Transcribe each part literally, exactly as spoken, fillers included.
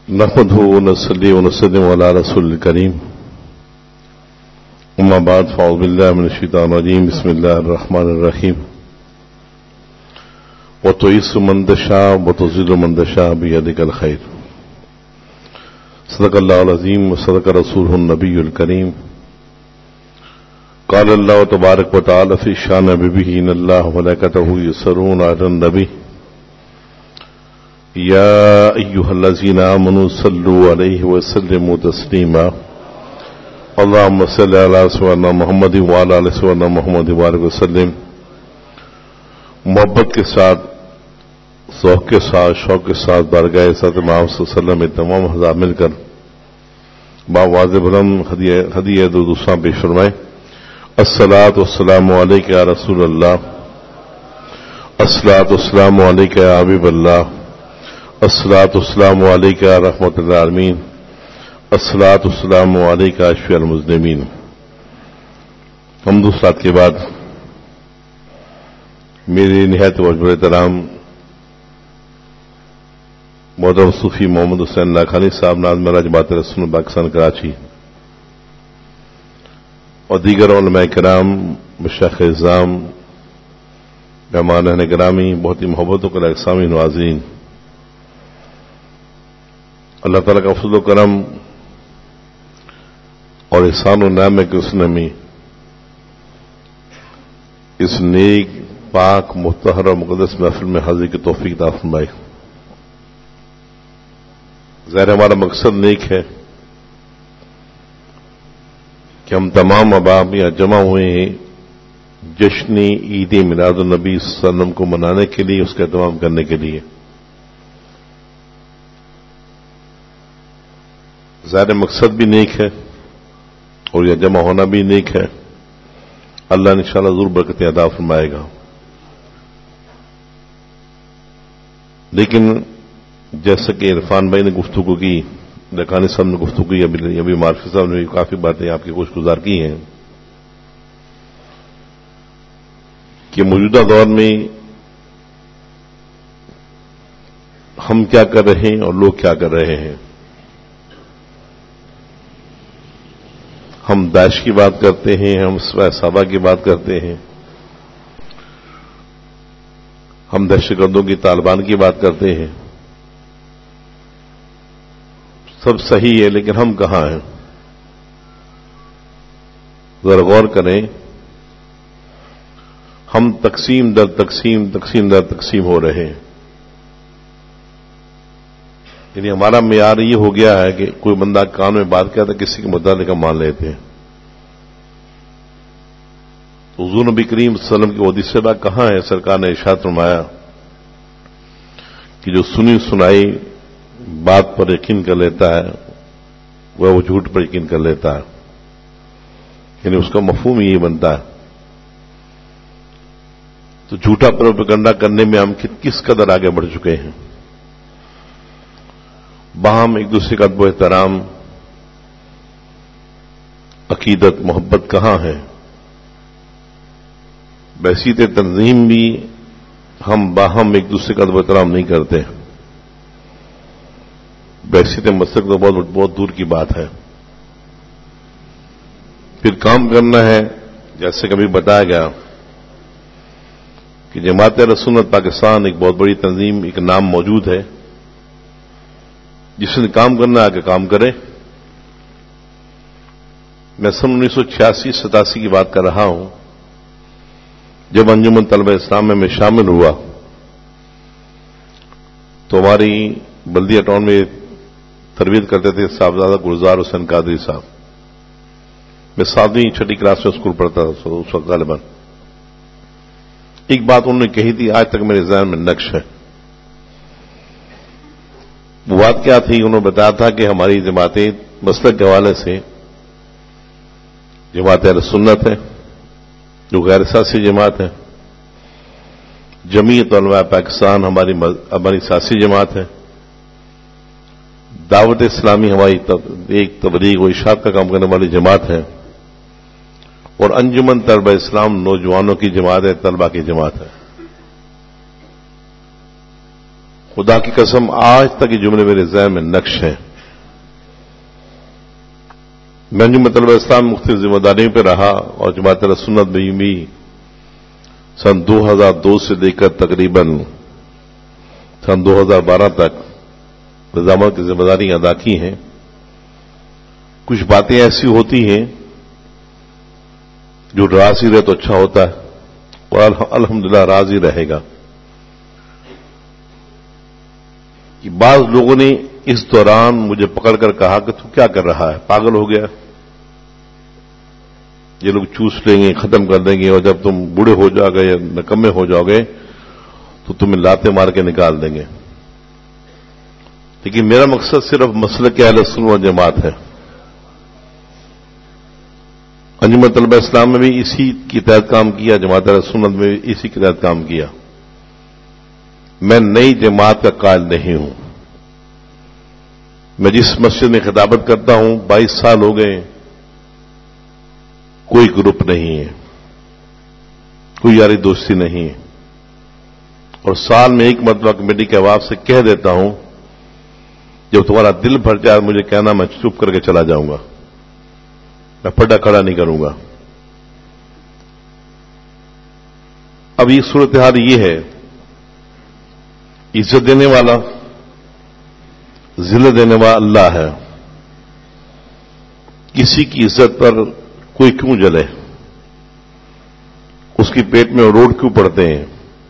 نحمده ونصلي ونسلم على رسول الكريم اما بعد فاعوذ بالله من الشيطان الرجيم بسم الله الرحمن الرحيم وتعز من تشاء وتذل من تشاء بيدك الخير صدق الله العظيم وصدق رسوله النبي الكريم قال الله تبارك وتعالى في شان نبيه ان الله وملائكته يصلون على النبي يا أيها الذين آمنوا صلوا عليه وسلموا تسليما اللهم صل على سيدنا محمد وعلى آل سيدنا محمد وبارك وسلم. محبت کے ساتھ ذوق کے ساتھ شوق کے ساتھ بارگاہ حضرت محمد صلی اللہ علیہ وسلم میں تمام حضرات مل کر باواز بلند ہدیہ درود و سلام پیش فرمائے. الصلاۃ والسلام علیک یا رسول اللہ، الصلاۃ والسلام علیک یا حبیب اللہ، الصلاۃ والسلام علیک یا رحمۃ للعالمین، الصلاۃ والسلام علیک یا اشفی المذنبین. حمد و صلات کے بعد میرے نہایت وجبر احترام محترم صوفی محمد حسین لاکھانی صاحب ناظم جماعت رسول پاکستان کراچی اور دیگر علماء کرام، مشائخ اعظام، مہمان گرامی، بہت ہی محبتوں کے اقسامی ناظرین، اللہ تعالیٰ کا فضل و کرم اور احسان و نعمت کے اس نے میں اس نیک پاک مطہر اور مقدس محفل میں حاضری کی توفیق عطا فرمائی. ظاہر ہمارا مقصد نیک ہے کہ ہم تمام احباب یہاں جمع ہوئے ہیں جشن عید میلاد النبی صلی اللہ علیہ وسلم کو منانے کے لیے، اس کا اہتمام کرنے کے لیے. ظاہر مقصد بھی نیک ہے اور یہ جمع ہونا بھی نیک ہے. اللہ انشاءاللہ ضرور برکتیں عطا فرمائے گا. لیکن جیسا کہ عرفان بھائی نے گفتگو کی، لکھانی صاحب نے گفتگو کی، ابھی ابھی معرفی صاحب نے کافی باتیں آپ کی خوش گزار کی ہیں کہ موجودہ دور میں ہم کیا کر رہے ہیں اور لوگ کیا کر رہے ہیں. ہم داعش کی بات کرتے ہیں، ہم صحابہ کی بات کرتے ہیں، ہم دہشت گردوں کی طالبان کی بات کرتے ہیں. سب صحیح ہے، لیکن ہم کہاں ہیں؟ ذرا غور کریں. ہم تقسیم در تقسیم تقسیم در تقسیم ہو رہے ہیں. یعنی ہمارا معیار یہ ہو گیا ہے کہ کوئی بندہ کان میں بات کیا تھا کسی کے متعلق مان لیتے ہیں. تو حضور نبی کریم صلی اللہ علیہ وسلم کی حدیث سے بات کہاں ہے؟ سرکار نے ارشاد فرمایا کہ جو سنی سنائی بات پر یقین کر لیتا ہے وہ وہ جھوٹ پر یقین کر لیتا ہے. یعنی اس کا مفہوم یہ بنتا ہے. تو جھوٹا پروپیگنڈا کرنے میں ہم کس قدر آگے بڑھ چکے ہیں. باہم ایک دوسرے کا ادب و احترام، عقیدت، محبت کہاں ہے؟ بحیثیت تنظیم بھی ہم باہم ایک دوسرے کا ادب و احترام نہیں کرتے. بحیثیت مسلک تو بہت بہت دور کی بات ہے. پھر کام کرنا ہے. جیسے کبھی بتایا گیا کہ جماعت رسولت پاکستان ایک بہت بڑی تنظیم، ایک نام موجود ہے. جس نے کام کرنا ہے کہ کام کرے. میں سن انیس سو چھیاسی ستاسی کی بات کر رہا ہوں، جب انجمن طلبہ اسلام میں میں شامل ہوا تو ہماری بلدیہ ٹاؤن میں تربیت کرتے تھے صاحبزادہ گلزار حسین قادری صاحب. میں ساتویں چھٹی کلاس میں اسکول پڑھتا تھا اس وقت غالباً. ایک بات انہوں نے کہی تھی، آج تک میرے ذہن میں نقش ہے. وہ بات کیا تھی؟ انہوں نے بتایا تھا کہ ہماری جماعتیں مسلک کے حوالے سے جماعت اہل سنت ہے جو غیر سیاسی جماعت ہے، جمعیت علماء پاکستان ہماری ہماری سیاسی جماعت ہے، دعوت اسلامی ہماری ایک تبلیغ و ارشاد کا کام کرنے والی جماعت ہے، اور انجمن طلبہ اسلام نوجوانوں کی جماعت ہے، طلبہ کی جماعت ہے. خدا کی قسم آج تک یہ جملے میرے ذہن میں نقش ہیں. میں انجمن طلبہ اسلام مختلف ذمہ داریوں پہ رہا اور جماعت اہل سنت میں بھی سن دو ہزار دو سے لے کر تقریباً سن دو ہزار بارہ تک نظامت کی ذمہ داری ادا کی ہیں. کچھ باتیں ایسی ہوتی ہیں جو راضی رہے تو اچھا ہوتا ہے اور الحمدللہ راضی رہے گا. کہ بعض لوگوں نے اس دوران مجھے پکڑ کر کہا کہ تو کیا کر رہا ہے, پاگل ہو گیا, یہ لوگ چوس لیں گے, ختم کر دیں گے, اور جب تم بوڑھے ہو جاؤ گے یا نکمے ہو جاؤ گے تو تمہیں لاتے مار کے نکال دیں گے. لیکن میرا مقصد صرف مسلک اہل سنت والجماعت ہے. انجمن طلبہ اسلام میں بھی اسی کے تحت کام کیا, جماعت اہل سنت میں بھی اسی کے تحت کام کیا. میں نئی جماعت کا قائل نہیں ہوں. میں جس مسجد میں خطابت کرتا ہوں بائیس سال ہو گئے, کوئی گروپ نہیں ہے, کوئی یاری دوستی نہیں ہے, اور سال میں ایک مرتبہ کمیٹی کے آواز سے کہہ دیتا ہوں جب تمہارا دل بھر جائے مجھے کہنا, میں چپ کر کے چلا جاؤں گا, میں پھڈا کھڑا نہیں کروں گا. اب یہ صورتحال یہ ہے, عزت دینے والا ذلت دینے والا اللہ ہے. کسی کی عزت پر کوئی کیوں جلے, اس کی پیٹ میں روڈ کیوں پڑتے ہیں؟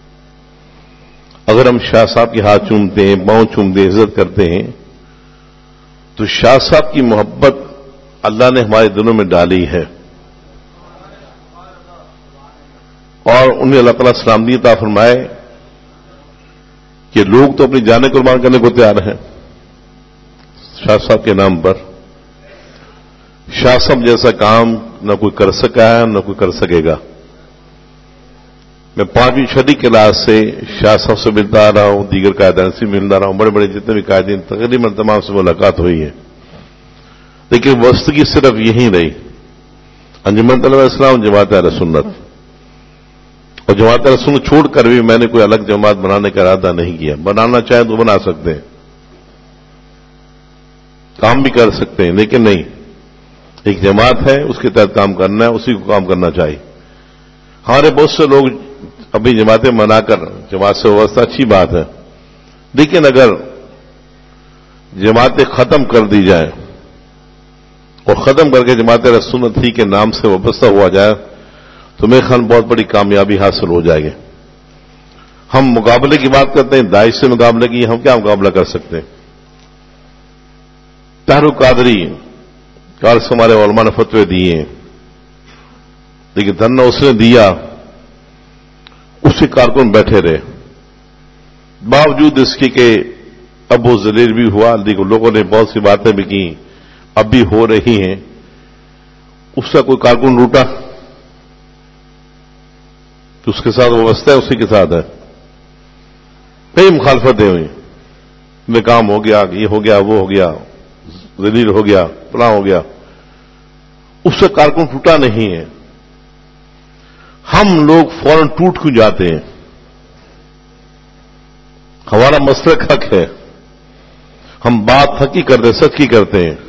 اگر ہم شاہ صاحب کے ہاتھ چومتے ہیں, پاؤں چومتے ہیں, عزت کرتے ہیں, تو شاہ صاحب کی محبت اللہ نے ہمارے دلوں میں ڈالی ہے, اور انہیں اللہ تعالیٰ سلامتی عطا فرمائے کہ لوگ تو اپنی جانیں قربان کرنے کو تیار ہیں شاہ صاحب کے نام پر. شاہ صاحب جیسا کام نہ کوئی کر سکا ہے نہ کوئی کر سکے گا. میں پانچویں چھٹی کلاس سے شاہ صاحب سے ملتا آ رہا ہوں, دیگر قائدین سے ملتا رہا ہوں, بڑے بڑے جتنے بھی قائدین تقریباً تمام سے ملاقات ہوئی ہے. لیکن وسطگی صرف یہی رہی, انجمن طلبہ اسلام جماعت اہل سنت. اور جماعت اہل سنت چھوڑ کر بھی میں نے کوئی الگ جماعت بنانے کا ارادہ نہیں کیا. بنانا چاہیں تو بنا سکتے ہیں, کام بھی کر سکتے ہیں, لیکن نہیں, ایک جماعت ہے اس کے تحت کام کرنا ہے, اسی کو کام کرنا چاہیے. ہمارے بہت سے لوگ ابھی جماعتیں بنا کر جماعت سے وابستہ, اچھی بات ہے, لیکن اگر جماعتیں ختم کر دی جائیں اور ختم کر کے جماعت اہل سنت ہی کے نام سے وابستہ ہوا جائے تو میرے خیال بہت بڑی کامیابی حاصل ہو جائے گی. ہم مقابلے کی بات کرتے ہیں, داعش سے مقابلے کی, ہم کیا مقابلہ کر سکتے ہیں؟ طاہر قادری کال سے ہمارے علماء نے فتوے دیے ہیں, لیکن دھرنا اس نے دیا, اس کے کارکن بیٹھے رہے, باوجود اس کے کہ اب وہ ذلیل بھی ہوا, لیکن لوگوں نے بہت سی باتیں بھی کی, اب بھی ہو رہی ہیں. اس کا کوئی کارکن روٹا تو اس کے ساتھ وابستہ ہے, اسی کے ساتھ ہے. کئی مخالفتیں ہوئی, میں کام ہو گیا, یہ ہو گیا, وہ ہو گیا, ذلیل ہو گیا, فلاں ہو گیا, اس سے کارکن ٹوٹا نہیں ہے. ہم لوگ فوراً ٹوٹ کیوں جاتے ہیں؟ ہمارا مسلک حق ہے, ہم بات حق کی کرتے, سچ کی کرتے ہیں,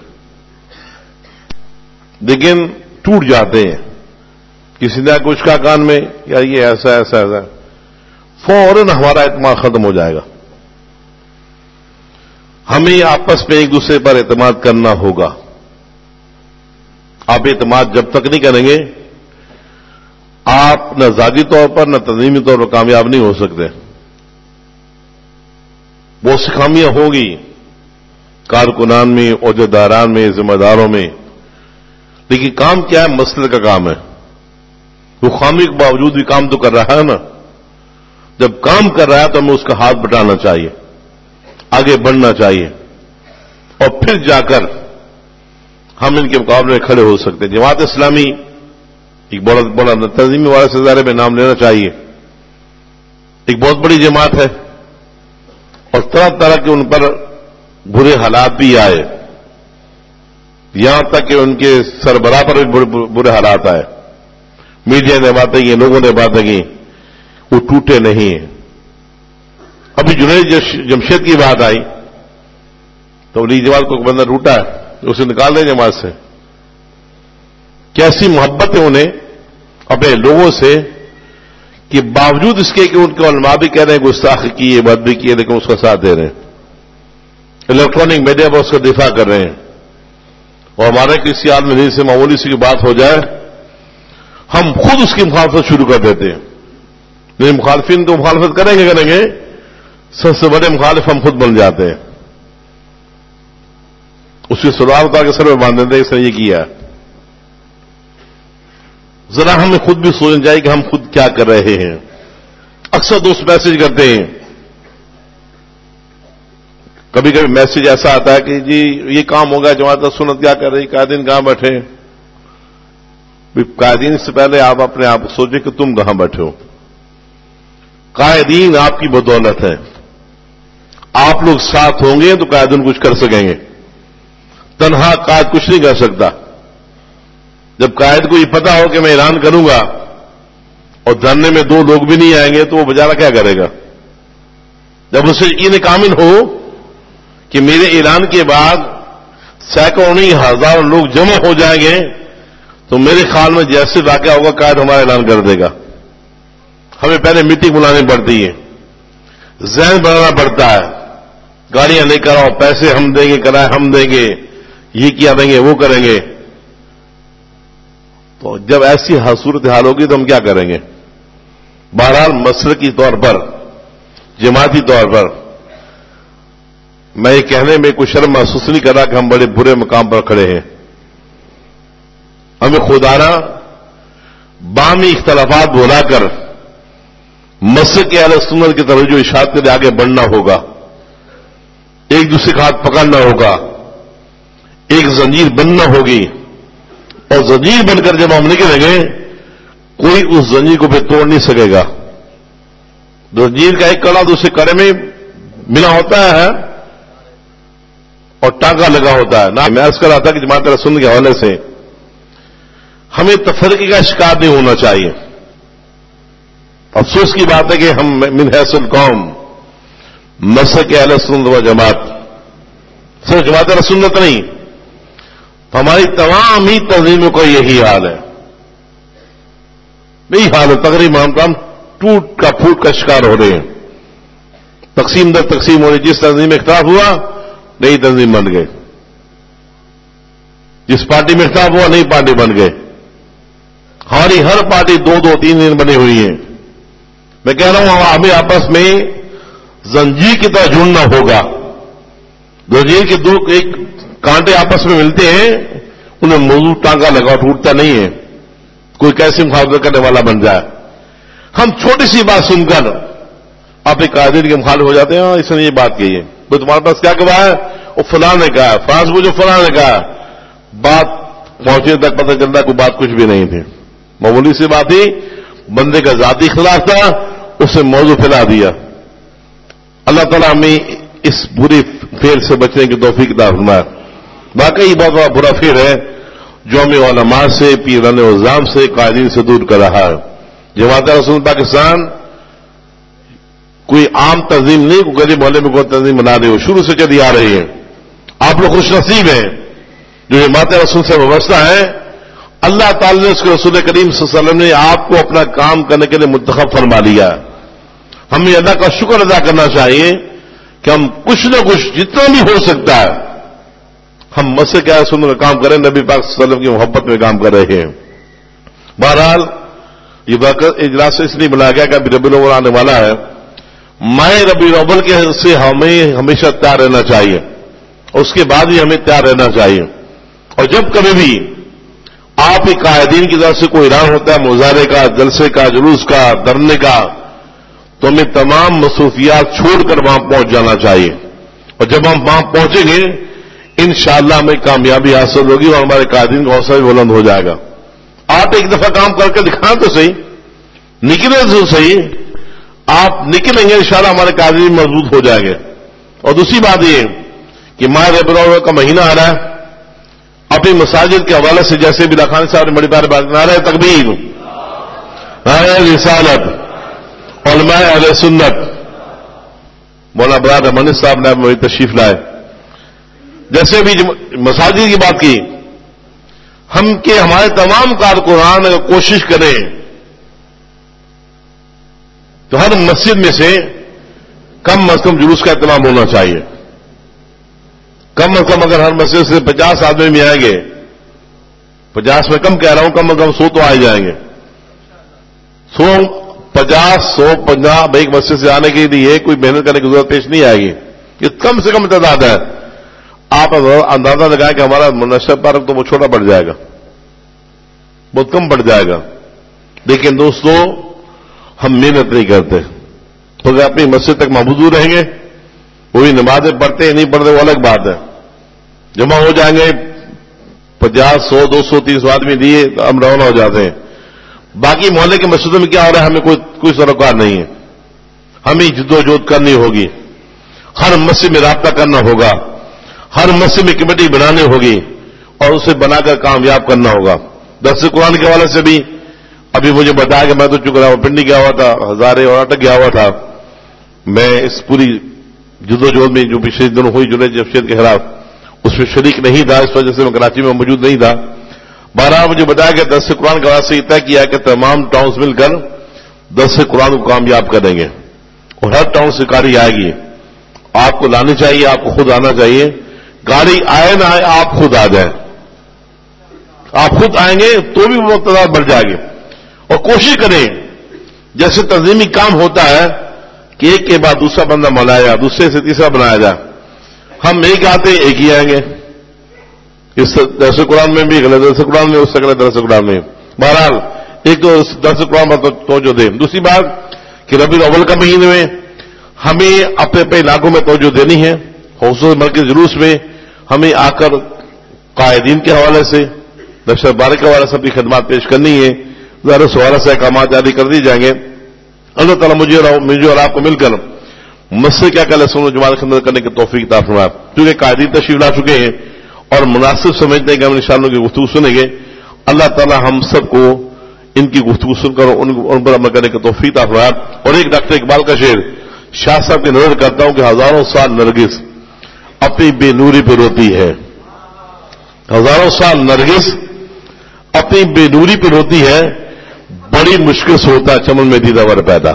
لیکن ٹوٹ جاتے ہیں. کسی نے کچھ کا کان میں یا یہ ایسا ایسا ایسا, فوراً ہمارا اعتماد ختم ہو جائے گا. ہمیں آپس میں ایک دوسرے پر اعتماد کرنا ہوگا. آپ اعتماد جب تک نہیں کریں گے, آپ نہ ذاتی طور پر نہ تنظیمی طور پر کامیاب نہیں ہو سکتے. بہت سی خامیاں ہوگی کارکنان میں, عہدیداران میں, ذمہ داروں میں, لیکن کام کیا ہے؟ مسئلے کا کام ہے. وہ خامی کے باوجود بھی کام تو کر رہا ہے نا. جب کام کر رہا ہے تو ہمیں اس کا ہاتھ بٹانا چاہیے, آگے بڑھنا چاہیے, اور پھر جا کر ہم ان کے مقابلے میں کھڑے ہو سکتے ہیں. جماعت اسلامی ایک بڑا بڑا تنظیمی والے سے ادارے میں نام لینا چاہیے, ایک بہت بڑی جماعت ہے, اور طرح طرح کے ان پر برے حالات بھی آئے, یہاں تک کہ ان کے سربراہ پر بھی برے حالات آئے. میڈیا نے باتیں کی, لوگوں نے باتیں کی, وہ ٹوٹے نہیں ہیں. ابھی جنید جمشید کی بات آئی تو تبلیغ جماعت کو بندہ ٹوٹا ہے اسے نکال دیں جماعت سے. کیسی محبت ہے انہیں اپنے لوگوں سے کہ باوجود اس کے کہ ان کے علماء بھی کہہ رہے ہیں گستاخی کی ہے بد بھی کی ہے لیکن اس کا ساتھ دے رہے ہیں. الیکٹرانک میڈیا پر اس کا دفاع کر رہے ہیں. اور ہمارے کسی آدمی نہیں سے معمولی سی کی بات ہو جائے ہم خود اس کی مخالفت شروع کر دیتے ہیں. لیکن مخالفین تو مخالفت کریں گے کریں گے سب سے بڑے مخالف ہم خود بن جاتے ہیں. اس کی سلوار اتار کے سر میں باندھ دیتے ہیں اس نے یہ کیا. ذرا ہمیں خود بھی سوچنا چاہیے کہ ہم خود کیا کر رہے ہیں. اکثر دوست میسج کرتے ہیں, کبھی کبھی میسج ایسا آتا ہے کہ جی یہ کام ہو گیا جماعت سنت کیا کر رہی, قائدین کہاں بیٹھے. قائدین سے پہلے آپ اپنے آپ کو سوچیں کہ تم کہاں بیٹھے ہو. قائدین آپ کی بدولت ہے. آپ لوگ ساتھ ہوں گے تو قائدین کچھ کر سکیں گے. تنہا قائد کچھ نہیں کر سکتا. جب قائد کو یہ پتا ہو کہ میں اعلان کروں گا اور دھرنے میں دو لوگ بھی نہیں آئیں گے تو وہ بیچارہ کیا کرے گا. جب اسے یقین کامل ہو کہ میرے اعلان کے بعد سینکڑوں نہیں ہزاروں لوگ جمع ہو جائیں گے تو میرے خیال میں جیسے واقعہ ہوگا قائد ہمارا اعلان کر دے گا. ہمیں پہلے میٹنگ بلانی پڑتی ہے, ذہن بنانا پڑتا ہے, گاڑیاں لے کر آؤ, پیسے ہم دیں گے, کرایہ ہم دیں گے, یہ کیا دیں گے, وہ کریں گے. تو جب ایسی صورت حال ہوگی تو ہم کیا کریں گے. بہرحال مسلکی طور پر جماعتی طور پر میں یہ کہنے میں کوئی شرم محسوس نہیں کر رہا کہ ہم بڑے برے مقام پر کھڑے ہیں. ہمیں خودانہ باہمی اختلافات بھلا کر مسلک اہل سنت کی توجہ اشاعت کے لیے آگے بڑھنا ہوگا. ایک دوسرے کا ہاتھ پکڑنا ہوگا, ایک زنجیر بننا ہوگی, اور زنجیر بن کر جب ہم نکلیں گے کوئی اس زنجیر کو پھر توڑ نہیں سکے گا. زنجیر کا ایک کڑا دوسرے کڑے میں ملا ہوتا ہے اور ٹانکا لگا ہوتا ہے. میں عرض کر رہا تھا کہ جماعت رسول کے حوالے سے ہمیں تفرقے کا شکار نہیں ہونا چاہیے. افسوس کی بات ہے کہ ہم من حیث القوم مسلک اہل سنت و جماعت صرف جماعت سنت نہیں ہماری تمام ہی تنظیموں کا یہی حال ہے. یہی حال ہے. تقریباً ہم کام ٹوٹ کا پھوٹ کا شکار ہو رہے ہیں. تقسیم در تقسیم ہو رہی. جس تنظیم میں اختلاف ہوا نئی تنظیم بن گئے, جس پارٹی میں اختلاف ہوا نئی پارٹی بن گئے. ہماری ہر پارٹی دو دو تین دن بنی ہوئی ہے. میں کہہ رہا ہوں ہمیں آپس میں زنجیر کی طرح جڑنا ہوگا. زنجیر کے دو ایک کانٹے آپس میں ملتے ہیں, انہیں موضوع ٹانکا لگا ٹوٹتا نہیں ہے. کوئی کیسی مخالفت کرنے والا بن جائے. ہم چھوٹی سی بات سن کر آپ ایک قائدین کے مخالف ہو جاتے ہیں. ہاں اس نے یہ بات کہی ہے تو تمہارے پاس کیا گواہ ہے؟ وہ فلاں نے کہا, فرانس وہ جو فلاں نے کہا. بات پہنچنے تک پتہ چلتا کوئی بات کچھ بھی نہیں تھی. معمولی سی بات ہی, بندے کا ذاتی اختلاف تھا, اس نے موضوع پھیلا دیا. اللہ تعالیٰ ہمیں اس بری فعل سے بچنے کی توفیق عطا فرمائے. واقعی بہت بڑا برا فعل ہے جو ہمیں علماء سے, پیران عظام سے, قائدین سے دور کر رہا ہے. جماعت رسول پاکستان کوئی عام تنظیم نہیں, کوئی گلی محلے میں کوئی تنظیم بنا رہی ہو, شروع سے چلی آ رہی ہے. آپ لوگ خوش نصیب ہیں جو جماعت رسول سے وابستہ ہیں. اللہ تعالی نے اس کے رسول کریم صلی اللہ علیہ وسلم نے آپ کو اپنا کام کرنے کے لیے منتخب فرما لیا. ہمیں اللہ کا شکر ادا کرنا چاہیے کہ ہم کچھ نہ کچھ جتنا بھی ہو سکتا ہے ہم مسئلے کیا سننے کا کام کریں, نبی پاک صلی اللہ علیہ وسلم کی محبت میں کام کر رہے ہیں. بہرحال یہ اجلاس اس لیے بنایا گیا کہ ابھی ربیع الاول آنے والا ہے. ماہ ربیع الاول کے سے ہمیں ہمیشہ تیار رہنا چاہیے, اور اس کے بعد ہی ہمیں تیار رہنا چاہیے. اور جب کبھی بھی آپ ہی قائدین کی طرف سے کوئی اعلان ہوتا ہے مظاہرے کا, جلسے کا, جلوس کا, دھرنے کا, تو ہمیں تمام مصروفیات چھوڑ کر وہاں پہنچ جانا چاہیے. اور جب ہم وہاں پہنچیں گے انشاءاللہ ہمیں کامیابی حاصل ہوگی اور ہمارے قائدین کا حوصلہ بھی بلند ہو جائے گا. آپ ایک دفعہ کام کر کے دکھائیں تو صحیح, نکلیں تو صحیح. آپ نکلیں گے انشاءاللہ ہمارے قائدین مضبوط ہو جائیں گے. اور دوسری بات یہ کہ ماہ ربیع الاول کا مہینہ آ رہا ہے. اپنی مساجد کے حوالے سے جیسے بھی خان صاحب نے بڑی بار بات نعرہ تکبیر, نعرہ رسالت, علماء اہل سنت, مولانا براد رحمانی صاحب نے وہی تشریف لائے. جیسے بھی مساجد کی بات کی, ہم کہ ہمارے تمام کارکنان اگر کوشش کریں تو ہر مسجد میں سے کم از کم جلوس کا اہتمام ہونا چاہیے. کم از کم اگر ہر مسجد سے پچاس آدمی بھی آئیں گے, پچاس میں کم کہہ رہا ہوں, کم از کم سو تو آ جائیں گے. سو پچاس سو پنجاب ایک مسجد سے آنے کے لیے کوئی محنت کرنے کی ضرورت پیش نہیں آئے گی. یہ کم سے کم تعداد ہے. آپ اندازہ لگائیں کہ ہمارا نشر پارک تو وہ چھوٹا پڑ جائے گا, بہت کم پڑ جائے گا. لیکن دوستو ہم محنت نہیں کرتے تو اگر اپنی مسجد تک محفوظ رہیں گے. وہی نمازیں پڑھتے ہیں نہیں پڑھتے وہ الگ بات ہے. جمع ہو جائیں گے پچاس سو دو سو تین سو آدمی دیے تو ہم روانہ ہو جاتے ہیں. باقی محلے کے مسجدوں میں کیا ہو رہا ہے ہمیں کوئی کوئی سروکار نہیں ہے. ہمیں جدوجہد کرنی ہوگی, ہر مسجد میں رابطہ کرنا ہوگا, ہر مسجد میں کمیٹی بنانی ہوگی اور اسے بنا کر کامیاب کرنا ہوگا. درس قرآن کے حوالے سے بھی ابھی مجھے بتایا کہ میں تو چک رہا ہوں پنڈی گیا ہوا تھا, ہزارے اور اٹک گیا ہوا تھا. میں اس پوری جدوجہد میں جو پچھلے دنوں ہوئی جنید جمشید کے خلاف اس میں شریک نہیں تھا, اس وجہ سے میں کراچی میں موجود نہیں تھا. بارہ مجھے بتایا کہ درس قرآن کے حوالے سے یہ طے کیا کہ تمام ٹاؤنز مل کر درس قرآن کو کامیاب کریں گے اور ہر ٹاؤن سے گاڑی آئے گی. آپ کو لانی چاہیے, آپ کو خود آنا چاہیے. گاڑی آئے نہ آئے آپ خود آ جائیں. آپ خود آئیں گے تو بھی وہ تعداد بڑھ جائے گی. اور کوشش کریں جیسے تنظیمی کام ہوتا ہے کہ ایک کے بعد دوسرا بندہ ملایا جائے, دوسرے سے تیسرا بنایا جائے. ہم ایک آتے ایک ہی آئیں گے. اس درس قرآن میں بھی غلط درس قرآن میں, اس سے غلط درس قرآن میں. بہرحال ایک تو درس قرآن پر توجہ دیں. دوسری بات کہ ربیع الاول کا مہینے میں ہمیں اپنے اپنے علاقوں میں توجہ دینی ہے. خصوصاً مرکز جلوس میں ہمیں آ کر قائدین کے حوالے سے نشر بارک کے حوالے سے اپنی خدمات پیش کرنی ہے. ظاہر سوالہ سے احکامات جاری کر دی جائیں گے. اللہ تعالیٰ مجھے اور مجھے اور آپ کو مل کر مسجد کیا کہہ سنو جماعت خدمت کرنے کی توفیق عطا فرمائے. کیونکہ قائدین تشریف لا چکے ہیں اور مناسب سمجھتے ہیں کہ ہم انشاءاللہ کی گفتگو سنیں گے. اللہ تعالیٰ ہم سب کو ان کی گفتگو سن کر ان پر عمل کرنے کی توفیق عطا فرمائے. اور ایک ڈاکٹر اقبال کا شعر شاہ صاحب کی نظر کرتا ہوں کہ ہزاروں سال نرگس اپنی بے نوری پہ روتی ہے. ہزاروں سال نرگس اپنی بے نوری پہ روتی ہے, بڑی مشکل سے ہوتا ہے چمن میں دیدہ ور پیدا.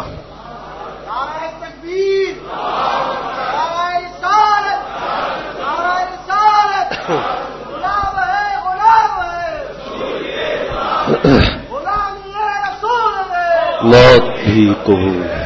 موت بھی تو